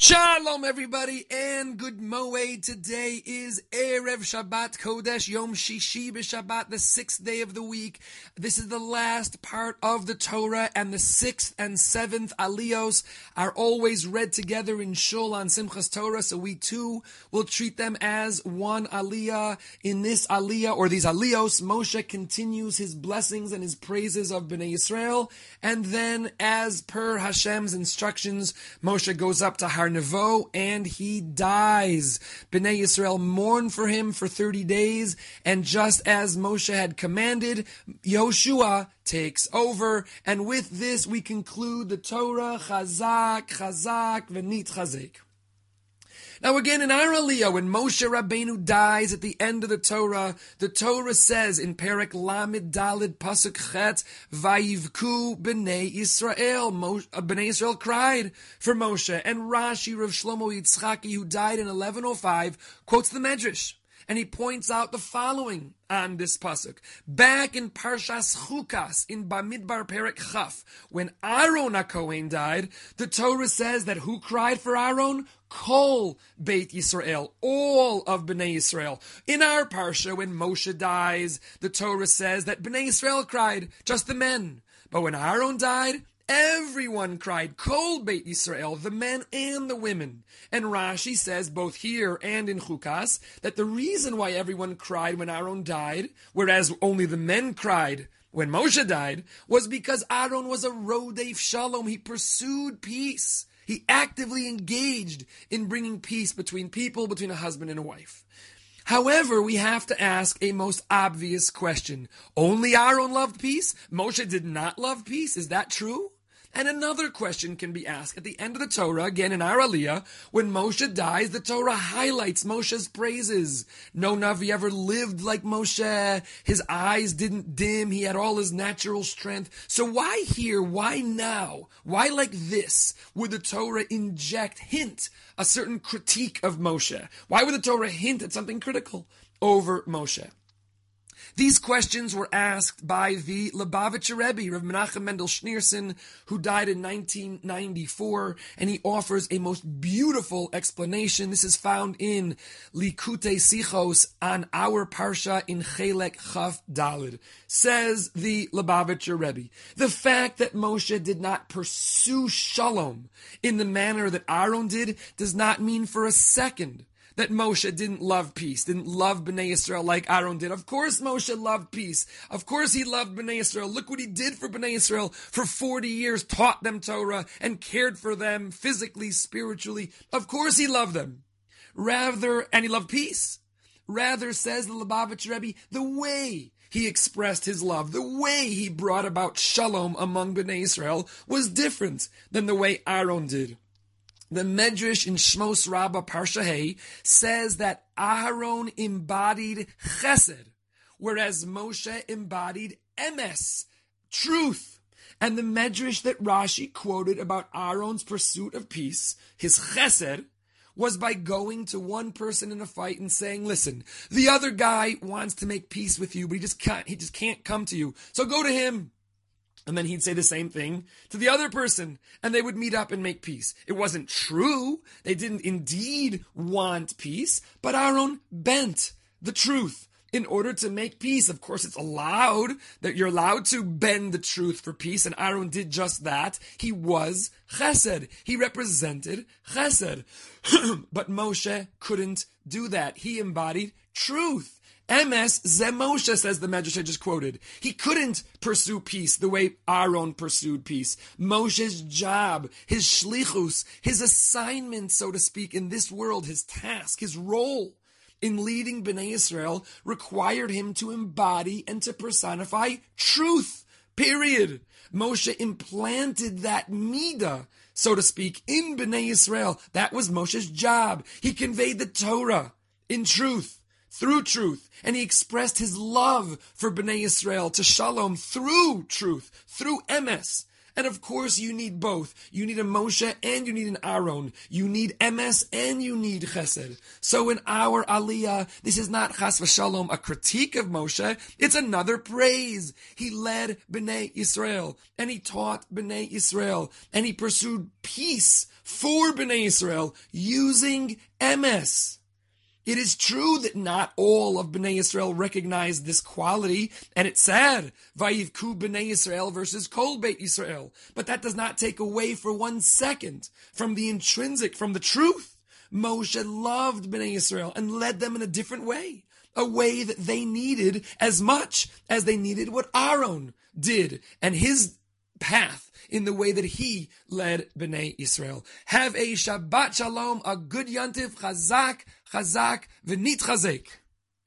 Shalom everybody and good Moed. Today is Erev Shabbat Kodesh, Yom Shishi b'Shabbat, the 6th day of the week. This is the last part of the Torah, and the 6th and 7th Aliyos are always read together in Shul on Simchas Torah, so we too will treat them as one Aliyah. In this Aliyah, or these Aliyos, Moshe continues his blessings and his praises of Bnei Yisrael, and then as per Hashem's instructions, Moshe goes up to Har Nevo, and he dies. Bnei Yisrael mourn for him for 30 days, and just as Moshe had commanded, Yehoshua takes over, and with this we conclude the Torah. Chazak, chazak, v'nit chazek. Now again, in our Aliyah, when Moshe Rabbeinu dies at the end of the Torah says in Perek Lamed Daled Pasuk Chet, Vayivku B'nei Yisrael. B'nei Yisrael cried for Moshe. And Rashi, Rav Shlomo Yitzchaki, who died in 1105, quotes the Medrash. And he points out the following on this pasuk. Back in Parshas Chukas, in Bamidbar Perek Chaf, when Aaron HaKohen died, the Torah says that who cried for Aaron? Kol Beit Yisrael, all of Bnei Yisrael. In our Parsha, when Moshe dies, the Torah says that Bnei Yisrael cried, just the men. But when Aaron died, everyone cried, Kol Beit Yisrael, the men and the women. And Rashi says, both here and in Chukas, that the reason why everyone cried when Aaron died, whereas only the men cried when Moshe died, was because Aaron was a Rodef Shalom. He pursued peace. He actively engaged in bringing peace between people, between a husband and a wife. However, we have to ask a most obvious question. Only Aaron loved peace? Moshe did not love peace? Is that true? And another question can be asked at the end of the Torah, again in our Aliyah, when Moshe dies, the Torah highlights Moshe's praises. No Navi ever lived like Moshe. His eyes didn't dim. He had all his natural strength. So why here? Why now? Why like this would the Torah hint a certain critique of Moshe? Why would the Torah hint at something critical over Moshe? These questions were asked by the Lubavitcher Rebbe, Rav Menachem Mendel Schneerson, who died in 1994, and he offers a most beautiful explanation. This is found in Likutei Sichos on our Parsha in Chelek Chaf Daled. Says the Lubavitcher Rebbe, the fact that Moshe did not pursue Shalom in the manner that Aaron did does not mean for a second that Moshe didn't love peace, didn't love Bnei Yisrael like Aaron did. Of course Moshe loved peace. Of course he loved Bnei Yisrael. Look what he did for Bnei Yisrael for 40 years, taught them Torah and cared for them physically, spiritually. Of course he loved them. And he loved peace. Rather, says the Lubavitcher Rebbe, the way he expressed his love, the way he brought about shalom among Bnei Yisrael was different than the way Aaron did. The Medrash in Shmos Rabbah Parsha Hey says that Aaron embodied chesed, whereas Moshe embodied emes, truth. And the Medrash that Rashi quoted about Aaron's pursuit of peace, his chesed, was by going to one person in a fight and saying, listen, the other guy wants to make peace with you, but he just can't come to you. So go to him. And then he'd say the same thing to the other person, and they would meet up and make peace. It wasn't true. They didn't indeed want peace, but Aaron bent the truth in order to make peace. Of course, it's allowed that you're allowed to bend the truth for peace, and Aaron did just that. He was chesed. He represented chesed. But Moshe couldn't do that. He embodied truth. Emes ze Moshe, says the Medrash I just quoted. He couldn't pursue peace the way Aaron pursued peace. Moshe's job, his shlichus, his assignment, so to speak, in this world, his task, his role in leading Bnei Yisrael required him to embody and to personify truth, period. Moshe implanted that midah, so to speak, in Bnei Yisrael. That was Moshe's job. He conveyed the Torah in truth, through truth, and he expressed his love for Bnei Yisrael to Shalom through truth, through emes. And of course you need both. You need a Moshe and you need an Aaron. You need emes and you need chesed. So in our aliyah, this is not chas v'shalom a critique of Moshe. It's another praise. He led Bnei Yisrael and he taught Bnei Yisrael and he pursued peace for Bnei Yisrael using emes. It is true that not all of Bnei Yisrael recognize this quality, and it's sad, Vayivku Bnei Yisrael versus Kol Beit Yisrael. But that does not take away for 1 second from the intrinsic, from the truth. Moshe loved Bnei Yisrael and led them in a different way, a way that they needed as much as they needed what Aaron did, and his path in the way that he led Bnei Yisrael. Have a Shabbat Shalom, a good Yantiv, Chazak, Chazak, V'nit Chazek.